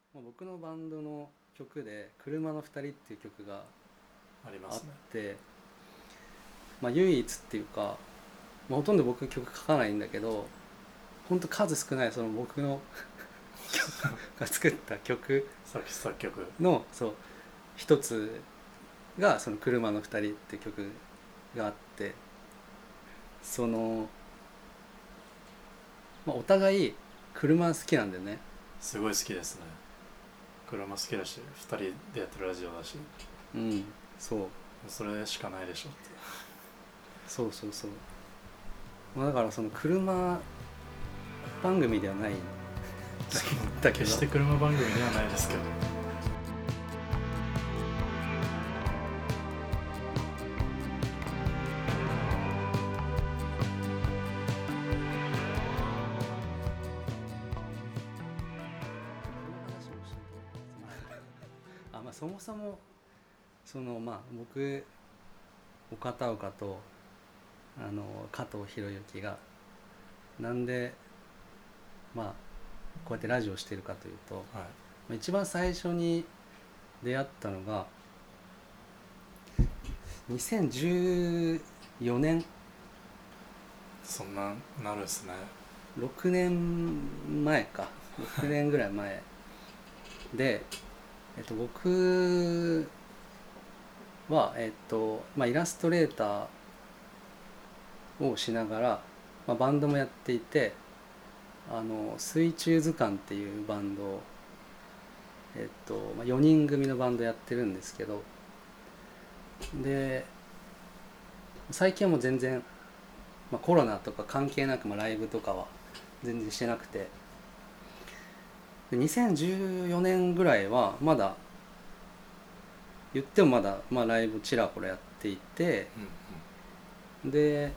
僕のバンドの曲で「車の2人」っていう曲がありあっますね。 て、唯一っていうか、ほとんど僕曲書かないんだけど、ほんと数少ないその僕のが作った曲作詞作曲。 の一つがその「車の2人」っていう曲があって、お互い車好きなんだよね。 すごい好きですね。車好きだし、2人でやってるラジオだし、 うん、 それしかないでしょって。 そうだからその車番組ではないんだけど決して車番組ではないですけど。 そもそも僕岡田岡と加藤博之がなんでこうやってラジオしてるかというと、 はい、 一番最初に出会ったのが2014年。 そんななるんすね。 6年前か6年ぐらい前で、僕は、イラストレーターをしながら、バンドもやっていて、水中図鑑っていうバンドを、4人組のバンドやってるんですけど、で最近はもう全然、コロナとか関係なく、ライブとかは全然してなくて、で2014年ぐらいはまだ言ってもまだ、ライブちらほらやっていて、で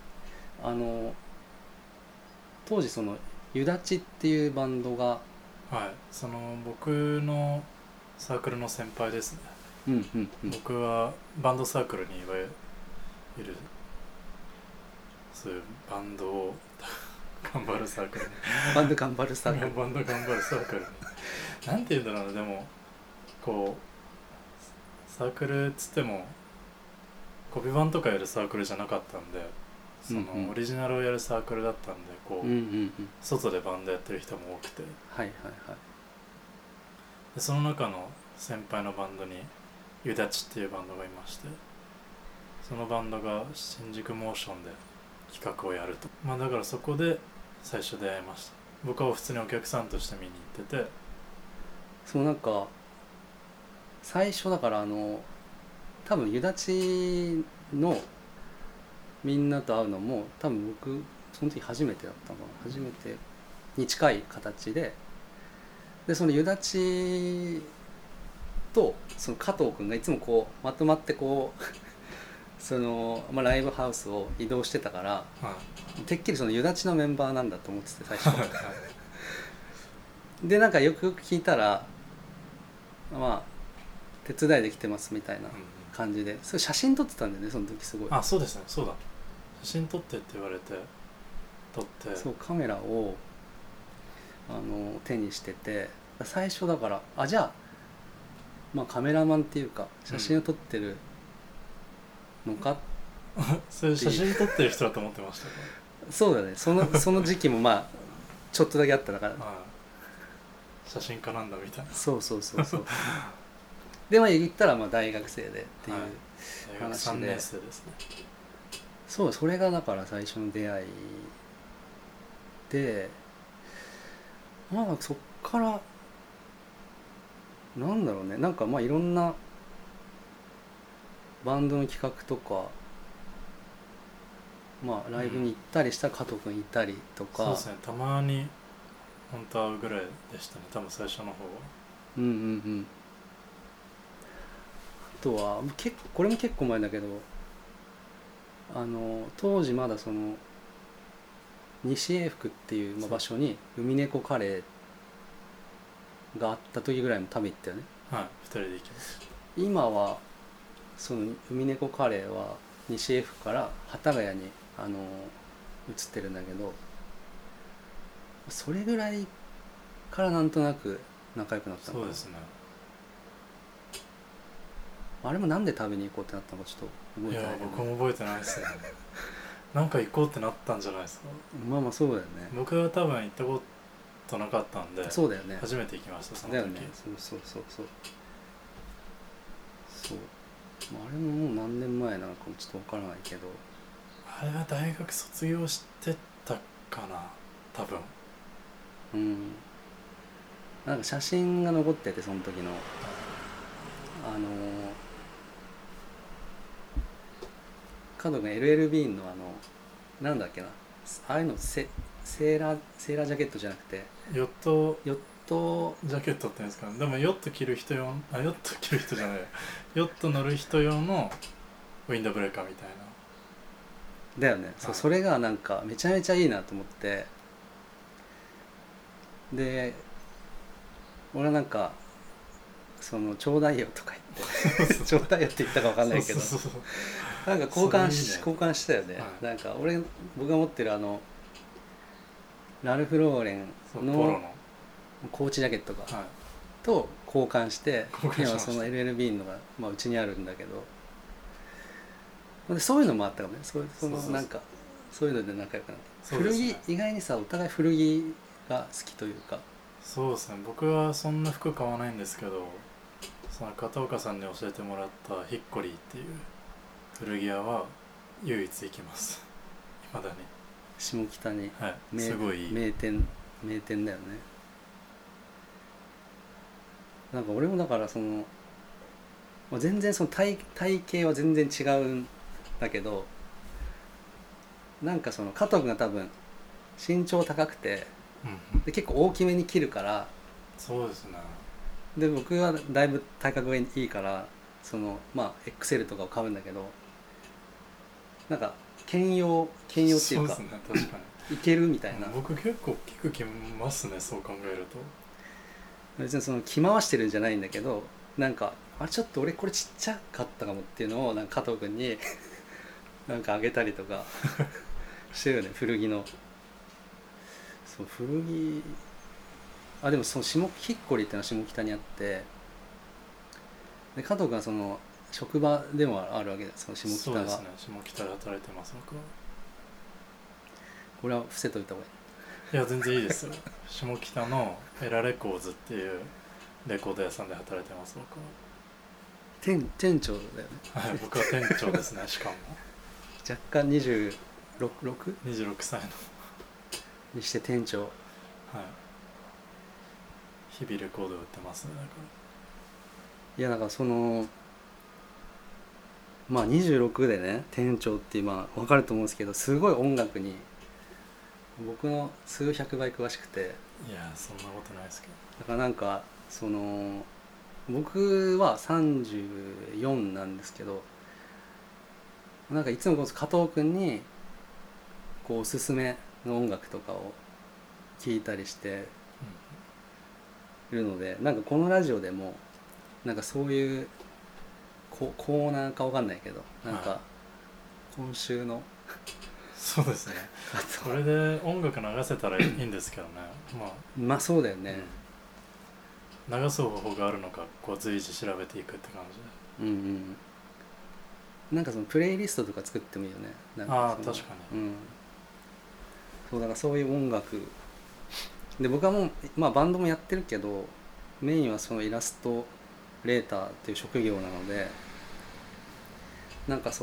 当時そのゆだちっていうバンドが、 はい、その僕のサークルの先輩ですね。僕はバンドサークルにいわゆるそういうバンドを頑張るサークルにバンド頑張るサークルバンド頑張るサークルになんて言うんだろうな。でもこうサークルっつってもコピーバンとかやるサークルじゃなかったんで、そのオリジナルをやるサークルだったんで、こう、外でバンドやってる人も多くて、でその中の先輩のバンドにゆだちっていうバンドがいまして、そのバンドが新宿モーションで企画をやると、だからそこで最初出会いました。僕は普通にお客さんとして見に行ってて、 最初だから多分ゆだちのみんなと会うのも多分僕その時初めてだったのかな。初めてに近い形で、そのゆだちとその加藤君がいつもこうまとまってこうライブハウスを移動してたから、てっきりそのゆだちのメンバーなんだと思ってて最初でよくよく聞いたら手伝いできてますみたいな感じで、それ写真撮ってたんだよねその時。すごいそうですね、そうだ、写真撮ってって言われて撮って、 そうカメラを手にしてて、最初だからじゃあカメラマンっていうか写真を撮ってるのか、 それ写真撮ってる人だと思ってましたね。 そうだね、その時期もちょっとだけあっただから、 写真家なんだみたいな。 そうで言ったら大学生でっていう話で、 大学3年生ですね。 それがだから最初の出会いで、そっからなんだろうね、いろんなバンドの企画とか、ライブに行ったりしたら加藤君いたりとか、 そうですね、たまに本当会うぐらいでしたね、多分最初の方は。 あとはこれも結構前だけど、当時まだその西永福っていう場所に海猫カレーがあった時ぐらいも食べ行ったよね。 はい、2人で行きました。 今はその海猫カレーは西永福から幡ヶ谷に移ってるんだけど、それぐらいからなんとなく仲良くなったのかな。 そうですね。 あれもなんで食べに行こうってなったのかちょっと覚いやえてないけど、 僕も覚えてないですねなんか行こうってなったんじゃないですか。 まあまあそうだよね。 僕は多分行ったことなかったんでそうだよね。 初めて行きましたその時。 だよね。そう、まあ、あれももう何年前なのかもちょっとわからないけど、 あれは大学卒業してたかな多分。 なんか写真が残ってて、その時の加藤君 LLB のなんだっけな、ああいうのセーラージャケットじゃなくてヨットヨットジャケットって言うんですかね。でもヨット着る人用、ヨット着る人じゃないヨット乗る人用のウィンドブレーカーみたいな。 だよね。それがなんかめちゃめちゃいいなと思って、で俺はなんかそのちょうだいよとか言ってちょうだいよって言ったか分かんないけど、 そうなんか交換したよね、 はい、 なんか僕が持ってるラルフ・ローレンのコーチジャケットが、 はい、 と交換して今その LLB のが、まあ、うちにあるんだけど、でそういうのもあったかもね。なんかそういうので仲良くなった、古着意外にさお互い古着が好きというか。 そうですね。僕はそんな服買わないんですけど、その片岡さんに教えてもらったヒッコリーっていう古着屋は唯一行きます未だに。 下北に、 はい、すごいいい名店だよね。なんか俺もだから全然その体型は全然違うんだけど、なんか加藤君が多分身長高くて、で結構大きめに切るから。 そうですね。 で僕はだいぶ体格がいいからまあ XL とかを買うんだけど、なんか兼用っていうか、 そうですね、確かにいけるみたいな。 僕結構大きく着ますね、そう考えると。 別に着回してるんじゃないんだけど、なんかちょっと俺これちっちゃかったかもっていうのをなんか加藤君になんかあげたりとかしてるよね、古着の。そう古着でもヒッコリーってのは下北にあって、で加藤君は職場でもあるわけです、下北が。 そうですね、下北で働いてます僕は。 これは伏せといた方がいい。 いや全然いいですよ下北のエラレコーズっていうレコード屋さんで働いてます僕は。 店長だよね。 はい、僕は店長ですねしかも若干26 26歳のにして店長。 はい、日々レコード売ってますね。だからいやだからまあ26でね店長ってまあ分かると思うんですけど、すごい音楽に僕の数百倍詳しくて。 いやそんなことないですけど。 だからなんか僕は34なんですけど、なんかいつも加藤君におすすめの音楽とかを聞いたりしてるので、なんかこのラジオでもなんかそういうコーナーかわかんないけど、なんか今週のそうですねこれで音楽流せたらいいんですけどねまあそうだよね、 流す方法があるのか随時調べていくって感じで。 なんかプレイリストとか作ってもいいよね。なんか確かに、 そうだからそういう音楽で、僕はもう、まあ、バンドもやってるけどメインはイラストレーターっていう職業なので、なんか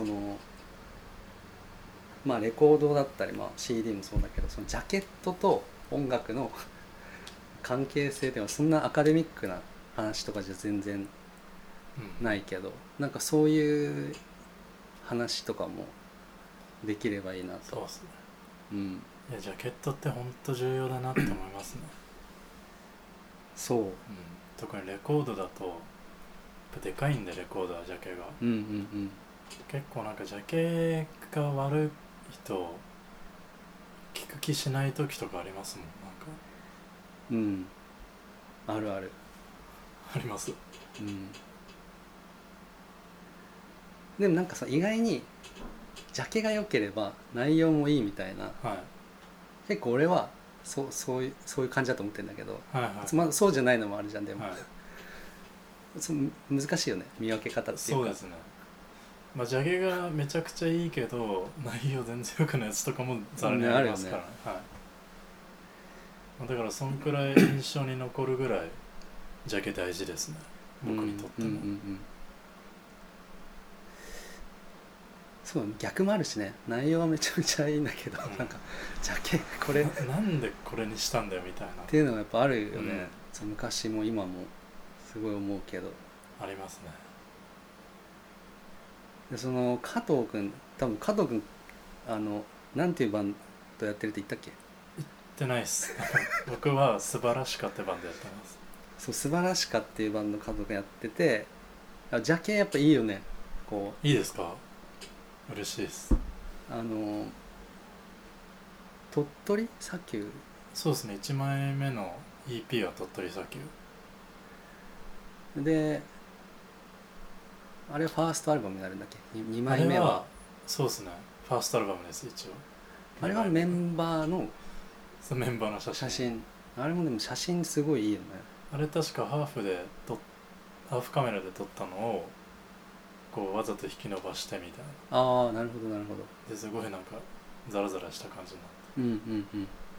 まあレコードだったり、まあ、CD もそうだけどジャケットと音楽の関係性ではそんなアカデミックな話とかじゃ全然ないけど、なんかそういう話とかもできればいいなと。 そうですね、いやジャケットって本当重要だなって思いますねそう、 特にレコードだとでかいんで、レコードはジャケが、結構なんかジャケが悪い人聞く気しない時とかありますもん。なんかあるあるあります。 でもなんか意外にジャケが良ければ内容もいいみたいな、結構俺はそういう感じだと思ってるんだけど、 はいはいまあ、そうじゃないのもあるじゃん。でも、 はい、 難しいよね、見分け方っていうか。 そうですね。まあジャケがめちゃくちゃいいけど内容全然良くないやつとかもざらにありますからね、はい。まあだからそんくらい印象に残るぐらいジャケ大事ですね、僕にとっても。 そう逆もあるしね、内容はめちゃめちゃいいんだけど、なんかジャケこれなんでこれにしたんだよみたいなっていうのがやっぱあるよね、そう昔も今もすごい思うけど。 ありますね。 でその加藤君、多分加藤君なんていうバンドやってるって言ったっけ？ 言ってないっす僕は素晴らしかってバンドやってます。 そう素晴らしかっていうバンド加藤君やってて、ジャケやっぱいいよね。こういいですか？嬉しいです。 鳥取砂丘。 そうですね、1枚目の EP は鳥取砂丘で、あれはファーストアルバムになるんだっけ？ 2 枚目はそうですね、ファーストアルバムです。一応あれはメンバーのメンバーの写真。 あれもでも写真すごいいいよね。 あれ確かハーフカメラで撮ったのをこうわざと引き伸ばしてみたいな。 ああ、なるほどなるほど。 ですごいなんかザラザラした感じになって、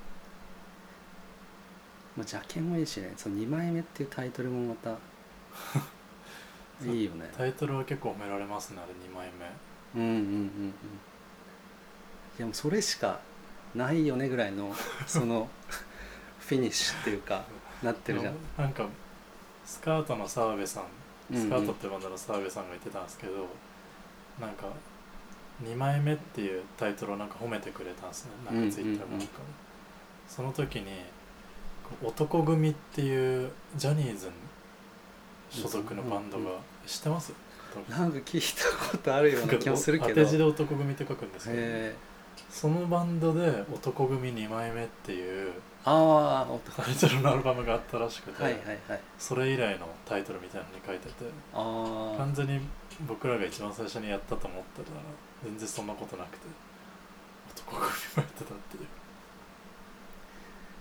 まあ、ジャケもいいしね、その2枚目っていうタイトルもまたいいよね。 タイトルは結構褒められますね、あれ2枚目。 いやもうそれしかないよねぐらいのそのフィニッシュっていうかなってるじゃん。 なんかスカートの澤部さん、スカートってバンドの澤部さんが言ってたんですけど、なんか2枚目っていうタイトルをなんか褒めてくれたんですね、なんかツイッターかなんかで。その時に男組っていうジャニーズ所属のバンドが、知ってます？ なんか聞いたことあるような気もするけど、 当て字で男組って書くんですけど、そのバンドで男組2枚目っていうタイトルのアルバムがあったらしくて、それ以来のタイトルみたいなのに書いてて、完全に僕らが一番最初にやったと思ってたら全然そんなことなくて、男組もやってたっていう。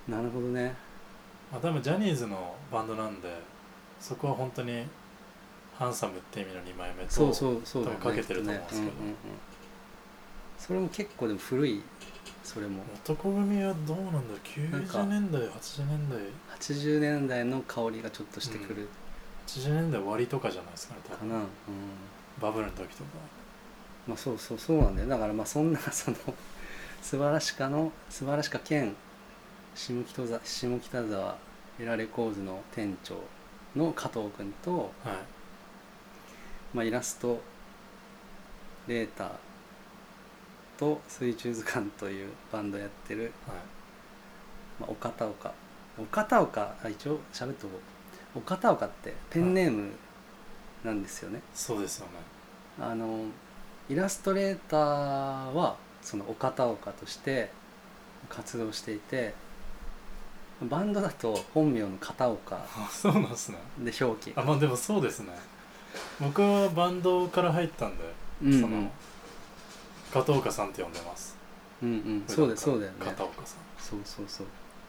なるほどね。 まあ多分ジャニーズのバンドなんで、そこは本当にハンサムって意味の2枚目と多分かけてると思うんですけど、 それも結構でも古い。それも男組はどうなんだろう、90年代80年代 80年代の香りがちょっとしてくる、 80年代終わりとかじゃないですかね多分かな、バブルの時とか。 まあそうなんだよ。だからまあそんなその素晴らしか兼下北沢エラレコーズの店長の加藤君と、まあ、イラストレーターと水中図鑑というバンドやってる、まあ、岡田岡一応喋っとこう。岡田岡ってペンネームなんですよね。 そうですよね。 イラストレーターはその岡田岡として活動していて、バンドだと本名の片岡そうなんですね。 で表記。 まあでもそうですね。僕はバンドから入ったんで、その片岡さんって呼んでます。そうだよね。片岡さん。 そう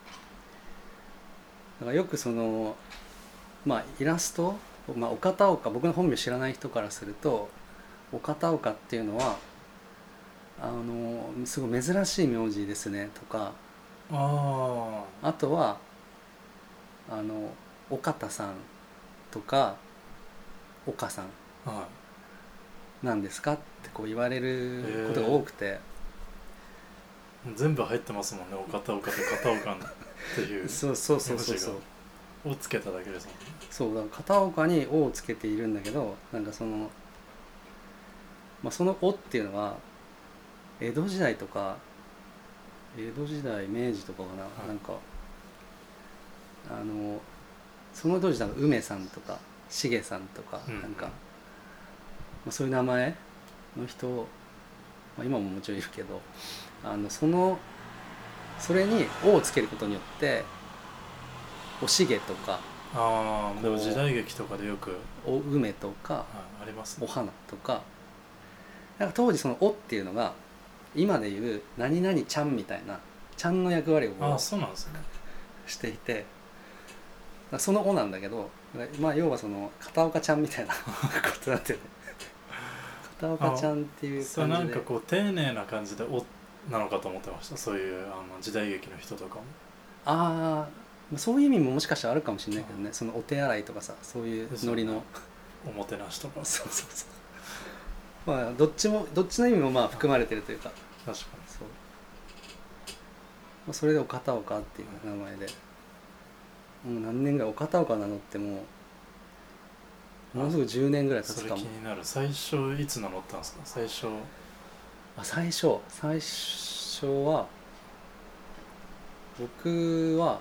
だからよくそのまあイラスト、まあ、岡田岡、僕の本名知らない人からすると岡田岡っていうのはすごい珍しい名字ですねとか、あとは岡田さんとか岡さんなんですかってこう言われることが多くて、 全部入ってますもんね、岡田岡と片岡っていうそうをつけただけですもんね。 そうだから片岡に「お」をつけているんだけど、なんかそのまあその「お」っていうのは江戸時代とか明治とかかな、なんかその当時梅さんとか重さんとか、なんか、まあ、そういう名前の人、まあ、今ももちろんいるけど、それに「お」をつけることによってお重とか、 でも時代劇とかでよくお梅とか、 あります、 お花とか、なんか当時その「お」っていうのが今でいう何々ちゃんみたいなちゃんの役割をああそうなんですね。 していて、その子なんだけど、まあ要はその片岡ちゃんみたいなことになってるね。片岡ちゃんっていう感じで、 それなんかこう丁寧な感じでなのかと思ってました。そういう時代劇の人とかも。 ああ、そういう意味ももしかしたらあるかもしれないけどね、そのお手洗いとかさ、そういうノリの、 おもてなしとか。 そうそうそう、まあどっちの意味もまあ含まれてるというか、 確かにそう、まあ、それでお片岡っていう名前で、もう何年ぐらいお片岡なのってもうすぐ10年ぐらい経つかも。 それ気になる。最初いつ名乗ったんですか？最初は僕は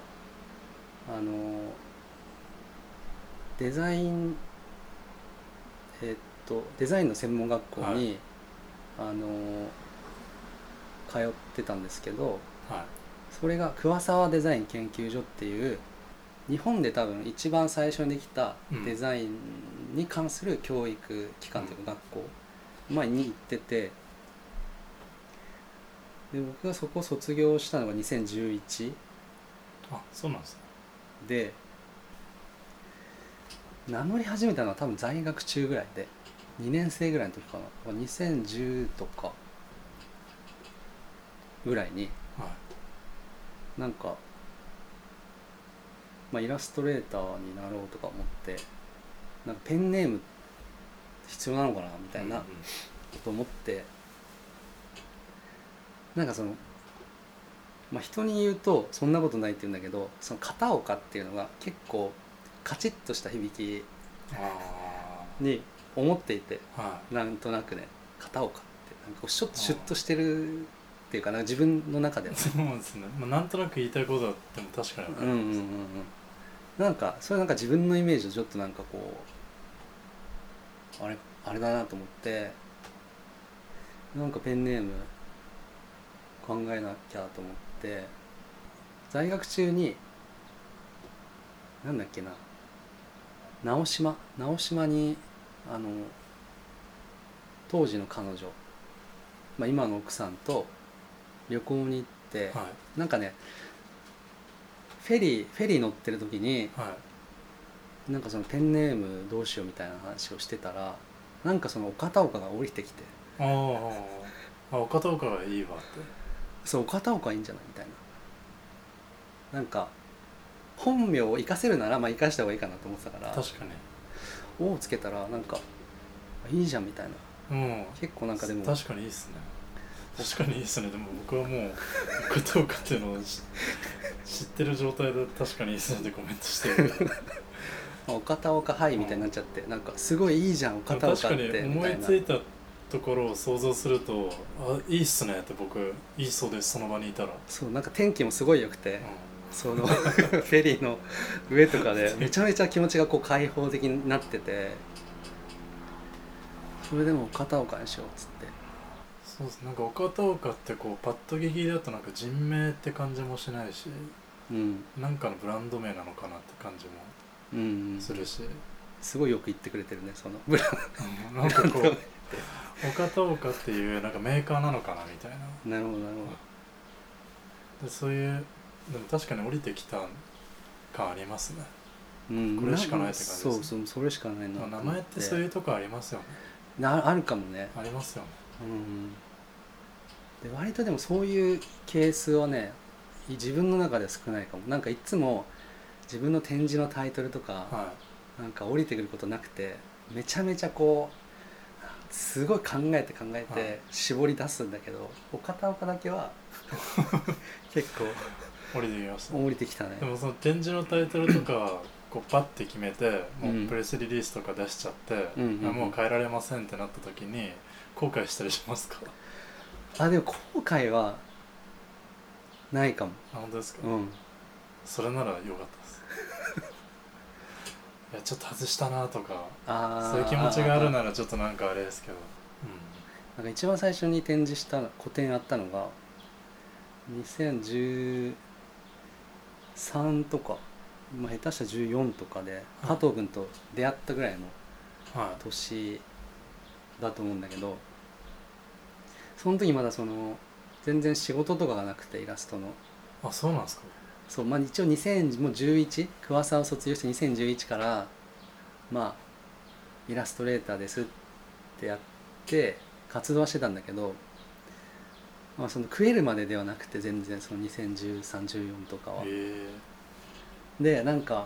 デザインデザインの専門学校に、はい、通ってたんですけど、はい、それが桑沢デザイン研究所っていう日本で多分一番最初にできたデザインに関する教育機関というか学校、前に行ってて、で僕がそこを卒業したのが2011。 あ、そうなんですね。 で名乗り始めたのは多分在学中ぐらいで2年生ぐらいの時かな、2010とかぐらいに、はい、なんか、まあ、イラストレーターになろうとか思って、なんかペンネーム必要なのかなみたいなこと思って、なんかその、まあ、人に言うとそんなことないって言うんだけど、その片岡っていうのが結構カチッとした響きに思っていて、なんとなくね、片岡ってなんかちょっとシュッとしてるっていうかな、自分の中では。 そうですね、まあ、なんとなく言いたいことはでも確かに分かります。 なんかそれなんか自分のイメージをちょっとなんかこうあれだなと思って、なんかペンネーム考えなきゃと思って、在学中になんだっけな、直島に当時の彼女、まあ、今の奥さんと旅行に行って、はい、なんかねフェリー乗ってる時に、はい、なんかそのペンネームどうしようみたいな話をしてたら、なんかそのお片岡が降りてきて、 お片岡がいいわって、 そうお片岡いいんじゃないみたいな、なんか本名を生かせるならまあ生かした方がいいかなと思ってたから、 確かに 「お」をつけたらなんかいいじゃんみたいな、結構なんかでも確かにいいっすね、確かにいいっすね。でも僕はもう片岡っていうのを知ってる状態で確かにいいっすねってコメントしてるけどお片岡はいみたいになっちゃって、なんかすごいいいじゃんお片岡ってみたいな。 確かに思いついたところを想像すると、あ、いいっすねって僕言いそうです、その場にいたら。 そう、なんか天気もすごい良くて、そのフェリーの上とかでめちゃめちゃ気持ちがこう開放的になってて、それでも片岡にしようっつって。 そうです、なんかお片岡ってこうパッと聞きだとなんか人名って感じもしないし、なんかのブランド名なのかなって感じもするし、 すごいよく言ってくれてるね、そのブランド、 なんかこうお片岡っていうなんかメーカーなのかなみたいな。 なるほどなるほど。でそういうでも確かに降りてきた感ありますね。これしかないって感じです、 ね。そうそれしかないな。 名前ってそういうとこありますよね。 あるかもね。 ありますよね。 で割とでもそういうケースはね、自分の中では少ないかも。なんかいつも自分の展示のタイトルとか、なんか降りてくることなくて、めちゃめちゃこうすごい考えて絞り出すんだけど、お片岡だけは結構降りてきました。 降りてきたね。 でもその展示のタイトルとかこうパッて決めて、もうプレスリリースとか出しちゃって、もう変えられませんってなった時に後悔したりしますか？ でも後悔はないかも。 本当ですか？それなら良かったですいやちょっと外したなとか、そういう気持ちがあるならちょっとなんかあれですけど、 なんか一番最初に展示した個展やったのが2013とか、まあ、下手したら14とかで、加藤君と出会ったぐらいの年だと思うんだけど、その時まだその全然仕事とかがなくてイラストの。 あ、そうなんですか。 そう、まあ、一応2011桑沢を卒業して2011からまあイラストレーターですってやって活動はしてたんだけど、まあ、その食えるまでではなくて全然その201314とかは。でなんか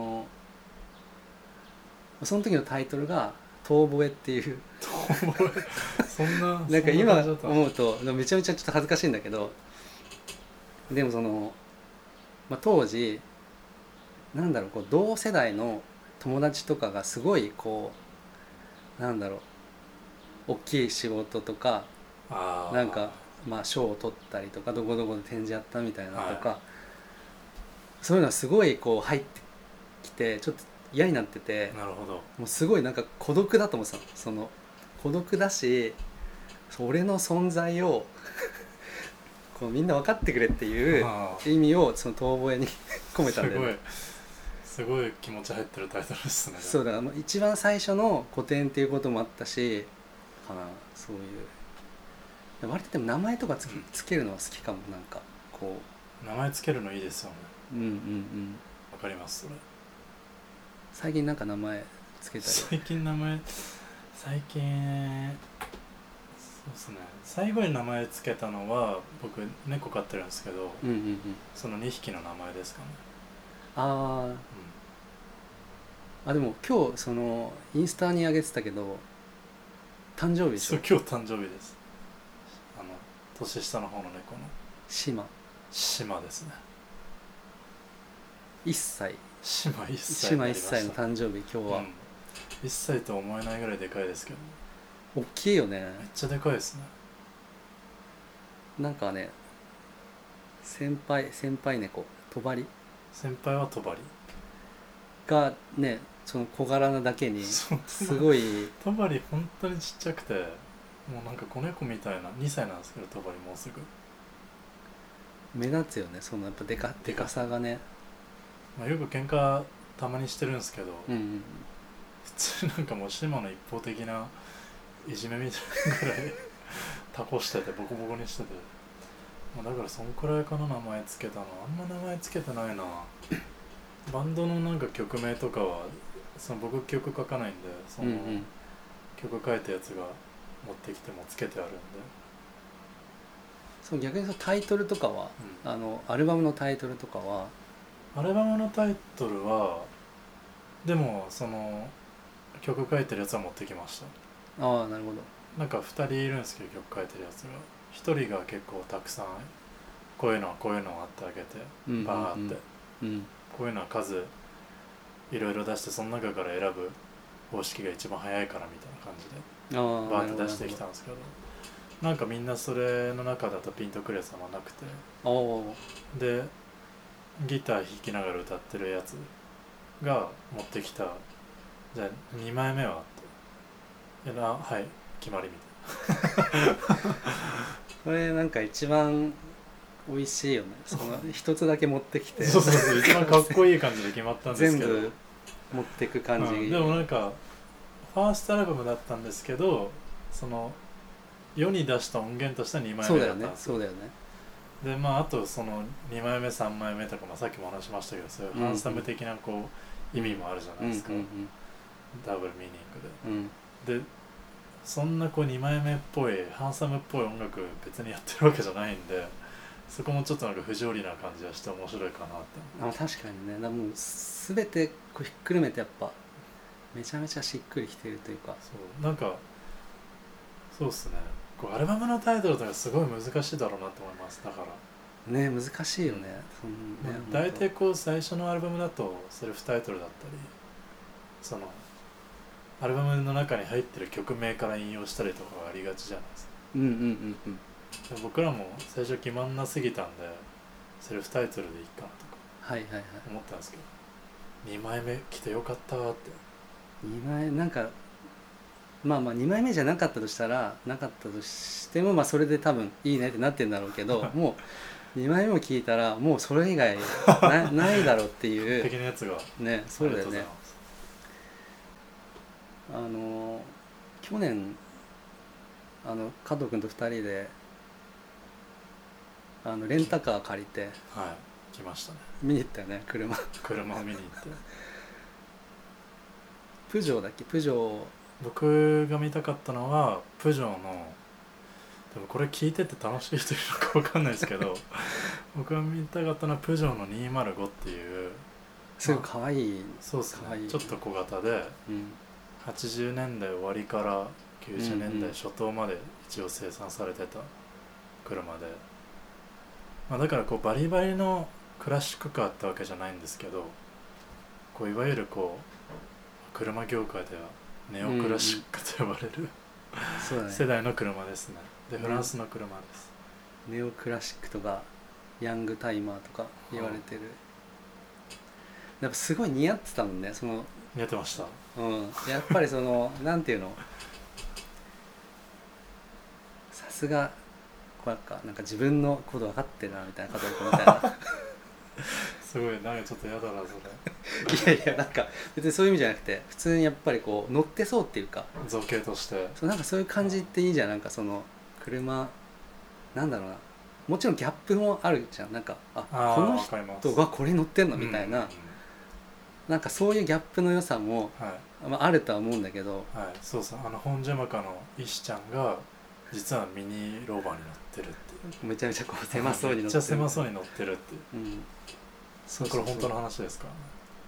その時のタイトルが遠吠えっていうそんななんか今感じだったの。 思うとめちゃめちゃちょっと恥ずかしいんだけど、でもまあ、当時なんだろう、こう同世代の友達とかがすごいこうなんだろう大きい仕事とかあなんかまあ賞を取ったりとかどこどこで展示やったみたいなとか、 はそういうのはすごいこう入ってきてちょっと嫌になってて、 なるほど。 もうすごいなんか孤独だと思ってたの。孤独だし俺の存在をこうみんな分かってくれっていう意味をその遠吠えに込めたんだよね。 すごい気持ち入ってるタイトルですね。 そうだから、一番最初の古典っていうこともあったしかな、そういう割とでも名前とかつけるのは好きかも。なんかこ名前つけるのいいですよね。 うわかります。それ最近なんか名前つけたり。 最近そうですね、最後に名前つけたのは僕猫飼ってるんですけど、その2匹の名前ですかね。 あでも今日インスタに上げてたけど誕生日でしょ。 そう、今日誕生日です。年下の方の猫の島ですね。 1歳島1歳島1歳の誕生日今日は、 1歳とは思えないぐらいでかいですけど、 大きいよね。 めっちゃでかいですね。 なんかね先輩猫先輩はトバリがねその小柄なだけにすごいトバリ本当にちっちゃくて、もうなんか子猫みたいな。2歳なんですけどトバリもうすぐ目立つよね、そのやっぱでかさがね。 まあ、よく喧嘩たまにしてるんですけど、 うんうん普通なんかもう島の一方的ないじめみたいなぐらいタコしててボコボコにしてて、まあ、だからそんくらいかな名前つけたの。あんま名前つけてないな。バンドのなんか曲名とかは僕曲書かないんで、曲書いたやつが持ってきてもつけてあるんで。 そう逆にタイトルとかは、アルバムのタイトルとかは。 アルバムのタイトルはでも曲書いてるやつは持ってきました。 ああなるほど。 なんか2人いるんですけど曲書いてるやつが、1人が結構たくさんこういうのあってあげてバーって、こういうのは数いろいろ出して、その中から選ぶ方式が一番早いからみたいな感じでバーって出してきたんですけど、なんかみんなそれの中だとピンとくるやつはなくて、でギター弾きながら歌ってるやつが持ってきた、じゃあ2枚目はってはい決まりみたいなこれなんか一番美味しいよね。一つだけ持ってきてそう一番かっこいい感じで決まったんですけど全部持ってく感じ、 でもなんかファーストアルバムだったんですけど、世に出した音源としては2枚目だったんですよ。 そうだよね。 であと2枚目3枚目とか、さっきも話しましたけど、そういうハンサム的な意味もあるじゃないですか、ダブルミーニングで、でそんな2枚目っぽいハンサムっぽい音楽別にやってるわけじゃないんで、そこもちょっとなんか不条理な感じがして面白いかなって。 確かにね。もう全てひっくるめてやっぱめちゃめちゃしっくりきてるというか、 なんかそうっすね、アルバムのタイトルとかすごい難しいだろうなと思います。だからね難しいよね。 大体最初のアルバムだとセルフタイトルだったり、アルバムの中に入ってる曲名から引用したりとかがありがちじゃないですか。僕らも最初決まんなすぎたんでセルフタイトルでいいかなとか思ったんですけど、2枚目来てよかったって。 2枚なんかまあ2枚目じゃなかったとしてもそれで多分いいねってなってるんだろうけどもう2枚目も聞いたらもうそれ以外ないだろうっていう的なやつがね。そうだよね。去年加藤君と2人でレンタカー借りてはい来ましたね。 見に行ったよね、車。 車を見に行ってプジョーだっけ、プジョー。 僕が見たかったのはプジョーの、でもこれ聞いてて楽しい人いるのか分かんないですけど僕が見たかったのはプジョーの205っていうすごい可愛い。 そうですね、 かわいいちょっと小型でうん 80年代終わりから90年代初頭まで一応生産されてた車で、まあ、だからこうバリバリのクラシックカーってわけじゃないんですけど、こういわゆるこう車業界ではネオクラシックと呼ばれる、 そうだね、 世代の車ですね。でフランスの車です。 ネオクラシックとかヤングタイマーとか言われてる、やっぱすごい似合ってたもんね、その、 似合ってました。 やっぱりそのなんていうの、さすがこうなんか自分のこと分かってるなみたいな方みたいなすごいなんかちょっと嫌だなそれいやいや、なんか別にそういう意味じゃなくて、普通にやっぱりこう乗ってそうっていうか、 造形としてそうなんかそういう感じっていいじゃん。なんかその車、なんだろうな、もちろんギャップもあるじゃん。なんかこの人がこれ乗ってんのみたいな、なんかそういうギャップの良さも、 はいまあ、あるとは思うんだけど、 はい、そうそう、本ジャマカの石ちゃんが実はミニローバーに乗ってるっていう、 めちゃめちゃこう狭そうに乗ってる、 めっちゃ狭そうに乗ってるっていう、 そうこれ本当の話ですからね。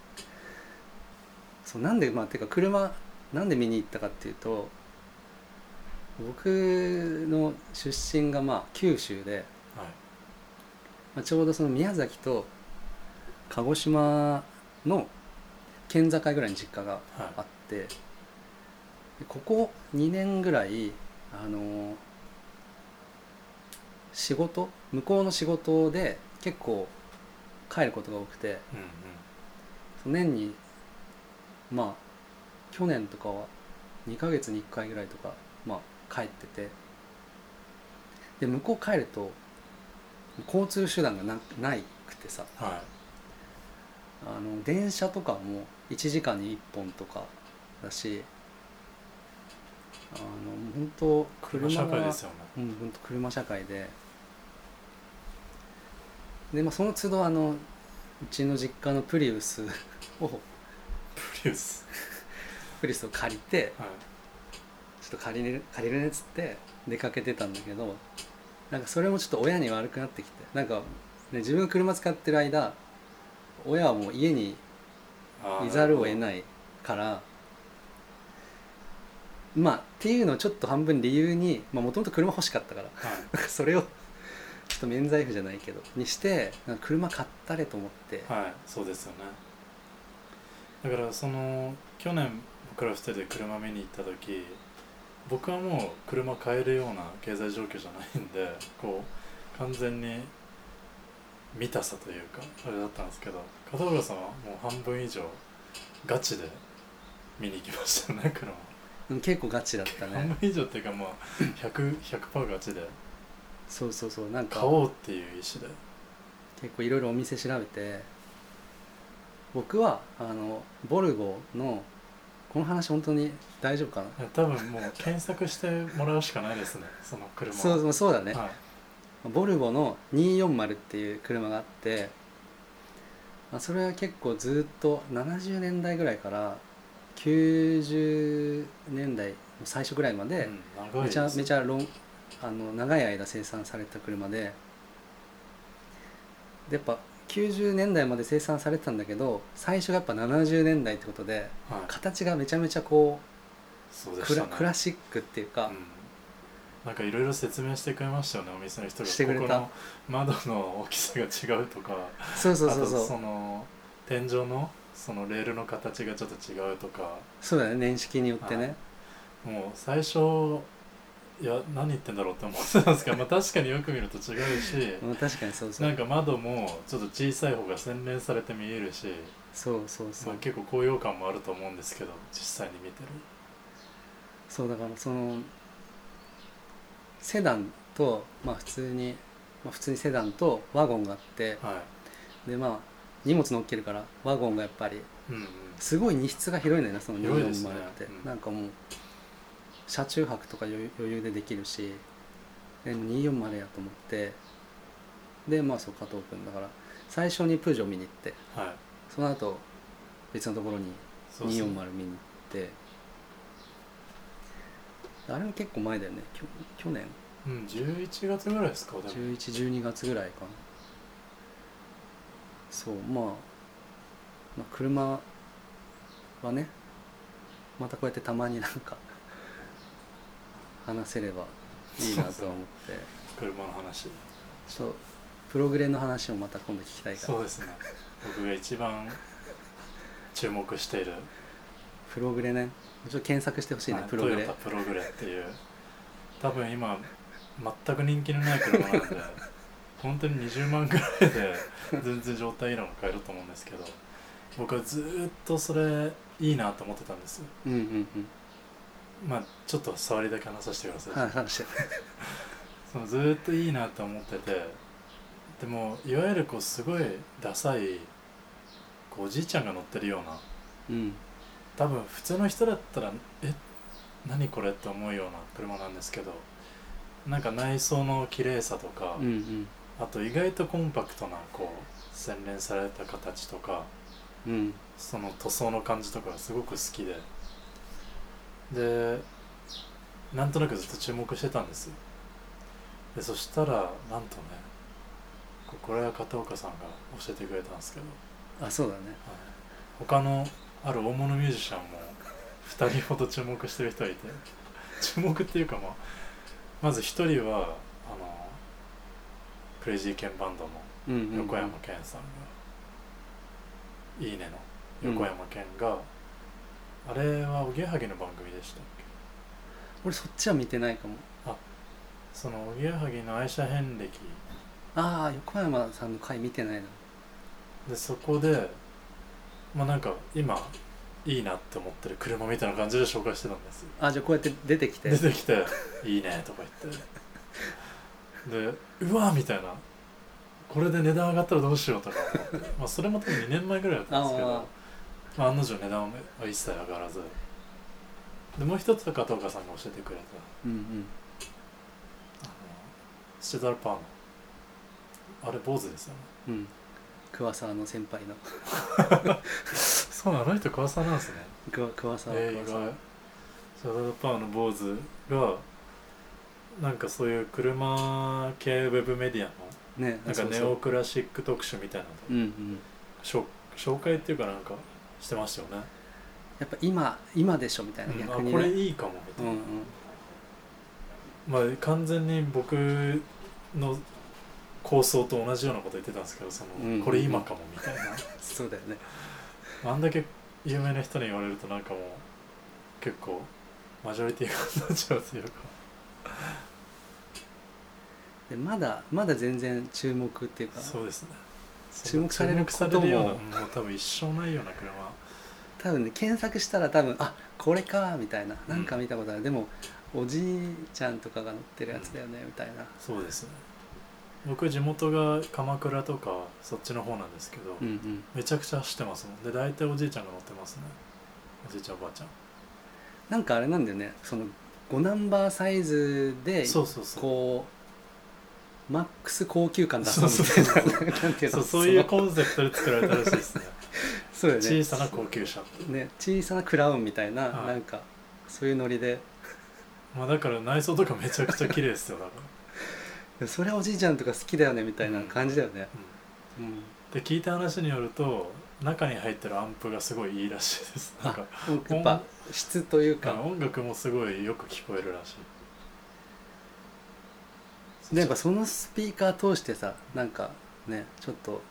そうなんで、まあてか車なんで見に行ったかっていうと、僕の出身がまあ九州で、まあ、ちょうどその宮崎と鹿児島の県境ぐらいに実家があって、ここ2年ぐらい仕事、向こうの仕事で結構帰ることが多くて、年にまあ去年とかは2ヶ月に1回ぐらいとか、まあ、帰ってて、で向こう帰ると交通手段がないくてさ、電車とかも1時間に1本とかだし、本当車社会ですよね。 本当車社会で、まあ、その都度うちの実家のプリウスを借りて、ちょっと借りるねっつって出かけてたんだけど、なんかそれもちょっと親に悪くなってきて、なんか、ね、自分が車使ってる間親はもう家にいざるを得ないから、まあっていうのをちょっと半分理由に、もともと車欲しかったから、それをちょっと免罪符じゃないけどにして車買ったれと思って。 そうですよね。だからその去年僕ら2人で車見に行った時、僕はもう車買えるような経済状況じゃないんで、こう完全に見たさというかあれだったんですけど、片岡さんはもう半分以上ガチで見に行きましたね、車。 結構ガチだったね。 半分以上っていうか、まあ 100% ガチで、 そうなんか買おうっていう意思で結構いろいろお店調べて、僕はボルゴの、この話本当に大丈夫かな。 多分もう検索してもらうしかないですね、その車。 そうだね、ボルボの240っていう車があって、それは結構ずっと70年代ぐらいから90年代の最初ぐらいまでめちゃめちゃ長い間生産された車で、やっぱ90年代まで生産されてたんだけど、最初がやっぱ70年代ってことで、形がめちゃめちゃこうクラシックっていうか、 なんかいろいろ説明してくれましたよね、お店の人が。 してくれた。 ここの窓の大きさが違うとか、 そうあとその天井のそのレールの形がちょっと違うとか。 そうだね、年式によってね。 もう最初いや何言ってんだろうって思ってたんですけど、まあ確かによく見ると違うし確かにそうなんか窓もちょっと小さい方が洗練されて見えるし、 そう、 まあ、結構高揚感もあると思うんですけど、実際に見てる。 そうだからそのセダンと、普通にセダンとワゴンがあって、で荷物乗っけるからワゴンがやっぱりすごい荷室が広いんだよね、その240って、なんかもう車中泊とか余裕でできるし、でも240やと思って、 でまあそう加藤君だから最初にプジョー見に行って、 はい、 その後別のところにそうそう 240見に行って、あれも結構前だよね、去年うん11月ぐらいですか。でも 11、12月ぐらいかな。そうまあ車はねまたこうやってたまになんか話せればいいなとは思って車の話、 ちょっとプログレの話をまた今度聞きたいから。 そうですね、僕が一番注目しているプログレね、ちょっと検索してほしいね、プログレ。 トヨタプログレっていう多分今全く人気のない車なんで本当に20万ぐらいで全然状態いいのが買えると思うんですけど、僕はずっとそれいいなと思ってたんです。 うんうんうん。 まあちょっと触りだけ話させてください。 はい、話して。 そのずっといいなと思ってて、でもいわゆるこうすごいダサいこうおじいちゃんが乗ってるような、 うん。 多分普通の人だったら何これって思うような車なんですけど、なんか内装の綺麗さとか、 うんうん。 あと意外とコンパクトなこう洗練された形とか、 うん。 その塗装の感じとかがすごく好きでなんとなくずっと注目してたんですよ。でそしたらなんとね、これは片岡さんが教えてくれたんですけど、 あ、そうだね。 はい、他のある大物ミュージシャンも2人ほど注目してる人がいて注目っていうか、まず1人はクレイジーケンバンドの横山健さんが、いいねの横山健が、あれはおぎやはぎの番組でしたっけ。 俺そっちは見てないかも。 そのおぎやはぎの愛車遍歴ああ、横山さんの回見てないな。 で、そこでなんか今いいなって思ってる車みたいな感じで紹介してたんですよ。 あ、じゃあこうやって出てきていいねとか言ってで、うわーみたいな、これで値段上がったらどうしようとか思ってそれも多分2年前ぐらいだったんですけど、案の定値段は一切上がらずで、もう一つは片岡さんが教えてくれた、 うんうん。 スチェダルパーのあれ坊主ですよね。 うん。桑沢の先輩のそうなの、あの人桑沢なんですね。 桑沢。 意外。スチェダルパーの坊主がなんかそういう車系ウェブメディアの、 ね、 なんかネオクラシック特集みたいなの、 うんうん、 紹介っていうかなんかしてましたよね。 やっぱ今でしょみたいな、逆にね、 これいいかもみたいな、完全に僕の構想と同じようなこと言ってたんですけど、これ今かもみたいなそうだよね。 あんだけ有名な人に言われるとなんかもう結構マジョリティがなっちゃうというかでまだ全然注目っていうか、 そうですね、 注目されることももう多分一生ないような車、 多分ね、検索したら多分これかみたいな、なんか見たことある、でもおじいちゃんとかが乗ってるやつだよね、みたいな。 そうですね。僕地元が鎌倉とかそっちの方なんですけど、めちゃくちゃ走ってますもん。で大体おじいちゃんが乗ってますね。おじいちゃんおばあちゃん。 なんかあれなんだよね、その5ナンバーサイズでこうマックス高級感出そうみたいな、なんていうの、 そういうコンセプトで作られたらしいですね。 そうよね、 小さな高級車ね、小さなクラウンみたいな、なんかそういうノリで、 だから内装とかめちゃくちゃ綺麗ですよ。だからそれはおじいちゃんとか好きだよねみたいな感じだよね。 で聞いた話によると中に入ってるアンプがすごいいいらしいです。なんかやっぱ質というか、 音楽もすごいよく聞こえるらしい。 でやっぱそのスピーカー通してさ、なんかね、ちょっと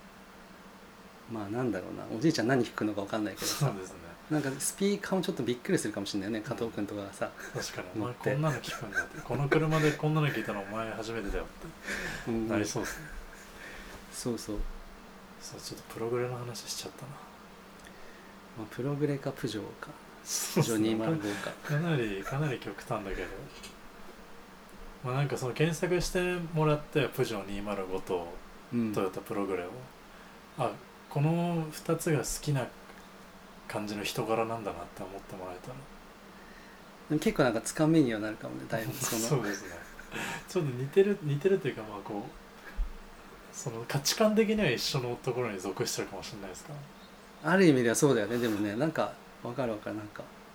なんだろうな、おじいちゃん何弾くのか分かんないけどさ、 そうですね、 なんかスピーカーもちょっとびっくりするかもしれないよね、加藤君とかがさ、 確かに、こんなの聞くんだって、この車でこんなの聞いたのお前初めてだよってなりそうですね。 そうちょっとプログレの話しちゃったな。 プログレかプジョーか、プジョー205か、 かなり極端だけど、なんかその検索してもらってプジョー205とトヨタプログレを、この2つが好きな感じの人柄なんだなって思ってもらえたら、 でも結構なんかつかみにはなるかもね、だいぶそうですね。ちょっと似てるっていうか、 その価値観的には一緒のところに属してるかもしれないですか。 ある意味ではそうだよね。でもね、なんかわかるわかる。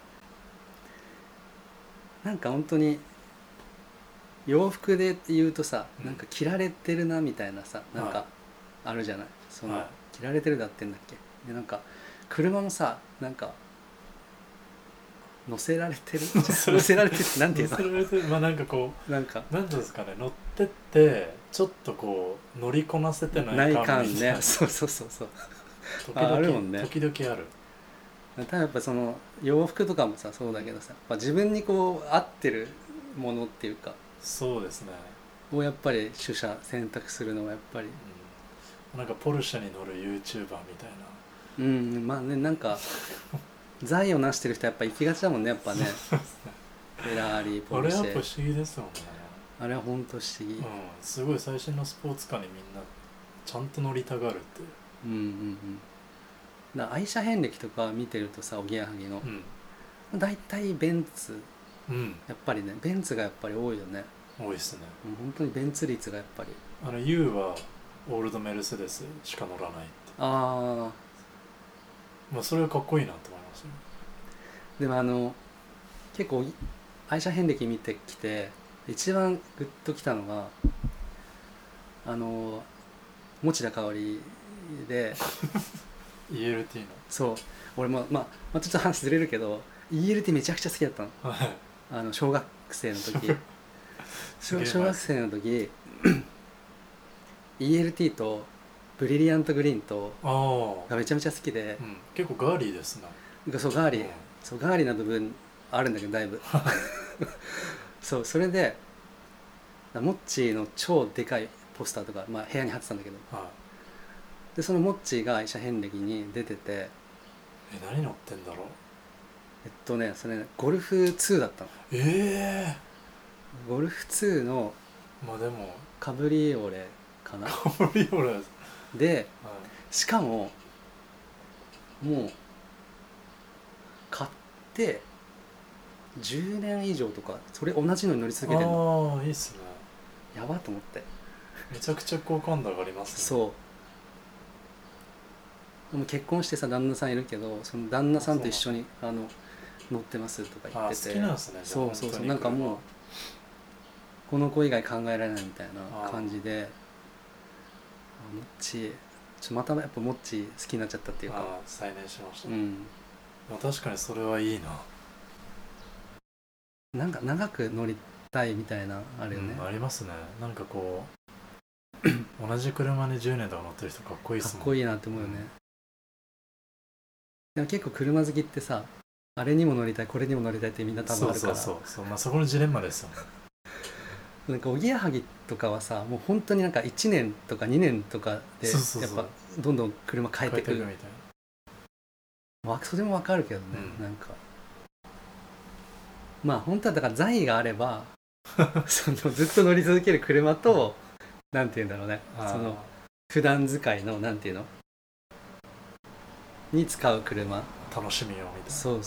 なんか本当に洋服で言うとさ、なんか着られてるなみたいなさ、なんかあるじゃない。その、着られてるだってんだっけ。でなんか車もさ、なんか乗せられてる乗せられてるってなんていうの、 乗せられてる、まあなんかこうなんかなんていうんですかね、乗ってってちょっとこう乗りこなせてない感感みたいなね。そうそうそうそう。 時々 あるもんね。 時々ある。 ただやっぱその洋服とかもさそうだけどさ、やっぱ自分にこう合ってるものっていうかそうですね、 をやっぱり取捨選択するのはやっぱり、 なんかポルシェに乗る YouTuber みたいな。 まあね、なんか財を成してる人はやっぱ行きがちだもんね、やっぱね。フェラーリ、ポあれルシェ、 やっぱ不思議ですよね。 あれは本当不思議。 すごい最新のスポーツカーにみんなちゃんと乗りたがるって。 だから愛車遍歴とか見てるとさ、おぎやはぎの、だいたいベンツ、やっぱりね、ベンツがやっぱり多いよね。 多いですね。 本当にベンツ率がやっぱり。 U はオールドメルセデスしか乗らないって。 まあそれはかっこいいなと思いますよ。 でも結構愛車遍歴見てきて一番グッときたのが持田香織で ELT の。 そう、俺もまあちょっと話ずれるけど ELT めちゃくちゃ好きだったの。小学生の時小学生の時ELT とブリリアントグリーンとがめちゃめちゃ好きで、 結構ガーリーですね。 そうガーリー、そうガーリーな部分あるんだけどだいぶそう、それでモッチーの超でかいポスターとか、部屋に貼ってたんだけど、でそのモッチーが愛車遍歴に出てて、 何乗ってんだろう。 それ、ね、ゴルフ2だったの。ゴルフ2のでもカブリオレかな。 カブリオレで、しかももう買って10年以上とかそれ同じのに乗り続けてるの。 いいっすね。 やばと思って。 めちゃくちゃ好感度上がりますね。 そうでも結婚してさ旦那さんいるけど、その旦那さんと一緒に乗ってますとか言ってて、 好きなんですね。 そうなんかもうこの子以外考えられないみたいな感じで、モッチーまたやっぱモッチー好きになっちゃったっていうか、 再燃しました。確かにそれはいいな。 なんか長く乗りたいみたいなあるよね。 ありますね。なんかこう同じ車に10年とか乗ってる人かっこいいっすもん。 かっこいいなって思うよね。でも結構車好きってさ、あれにも乗りたいこれにも乗りたいってみんな多分あるから、 そう、そこのジレンマですよね。 なんかおぎやはぎとかはさ、もう本当になんか1年とか2年とかでやっぱどんどん車変えてくるみたいな。それもわかるけどね、なんか本当はだから財があればそのずっと乗り続ける車となんていうんだろうね、その普段使いのなんていうのに使う車、 楽しみよみたいな。 そう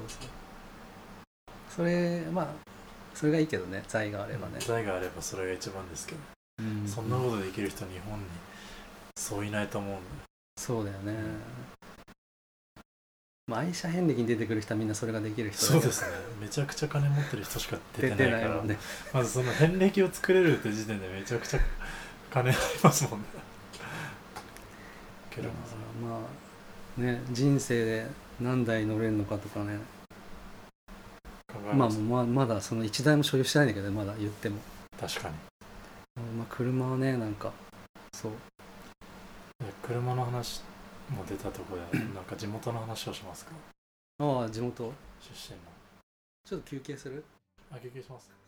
それそれがいいけどね、財があればね。 財があればそれが一番ですけど、そんなことできる人日本にそういないと思うんで。 そうだよね。愛車遍歴に出てくる人はみんなそれができる人だそうですね。めちゃくちゃ金持ってる人しか出てないからね。 まずその遍歴を作れるって時点でめちゃくちゃ金ありますもんね。けど人生で何台乗れるのかとかね、まだその1台も所有してないんだけど、まだ言っても。 確かに。 車はね、なんかそう車の話も出たところでなんか地元の話をしますか。 地元出身の。 ちょっと休憩する？ 休憩します。